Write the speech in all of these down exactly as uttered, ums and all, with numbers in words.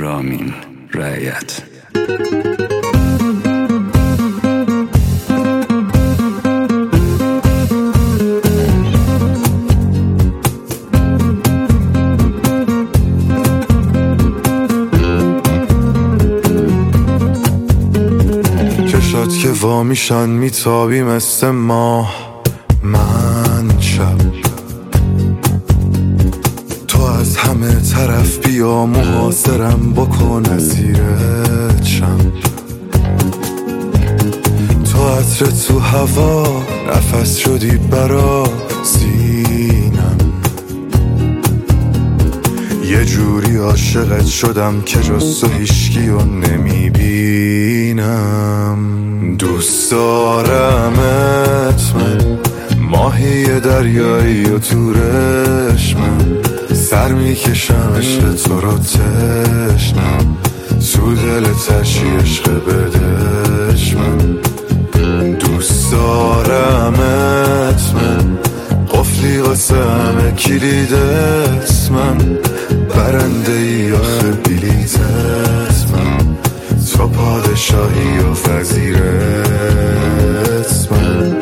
رامین رعیت. چشات که وا میشن میتابی مثل ماه، من شب تو از همه طرف بیا محاصرم بکن اسیرت شم. تو عطر تو هوا نفس شدی برا سینم، یه جوری عاشقت شدم که جز تو هیشکی و نمیبینم. دوست دارمت من، ماهی دریایی و تورش من، سر میکشم عشق تو رو تشنم، تو دل تشی عشق بدش من. دوست دارمت من، قفلی واسه همه کلیدت من، برنده ای آخه بلیتت من، تو پادشاهی و وزیرت من.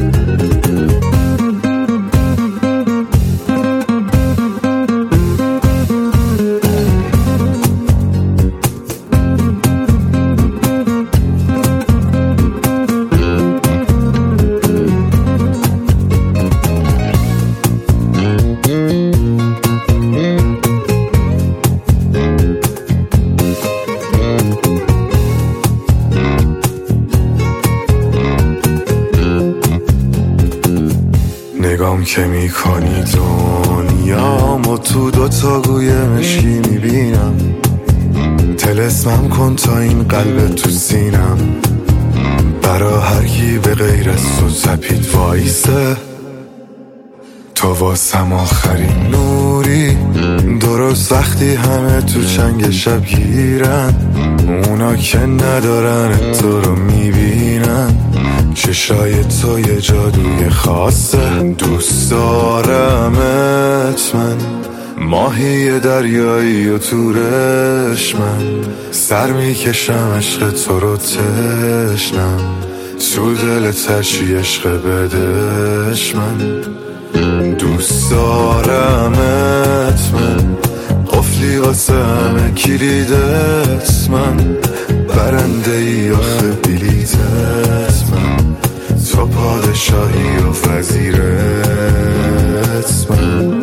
نگام که میکنی دنیامو تو دوتا گوی مشکی میبینم، طلسمم کن تا این قلب تو سینم، برا هر کی به غیر از تو تپید وایسه، تو واسم آخرین نوری. درست وقتی همه تو چنگ شب گیرن، اونا که ندارن تو رو میبینن، چشای تو یه جادوی خاصه. دوست دارمت من، ماهی دریایی و تورش من، سر میکشم عشق تو رو تشنم، تو دل تشی عشق بدش من. دوست دارمت من، قفلی واسه همه کلیدت من، برنده ای آخه بلیتت من، تو پادشاهی و وزیرت من.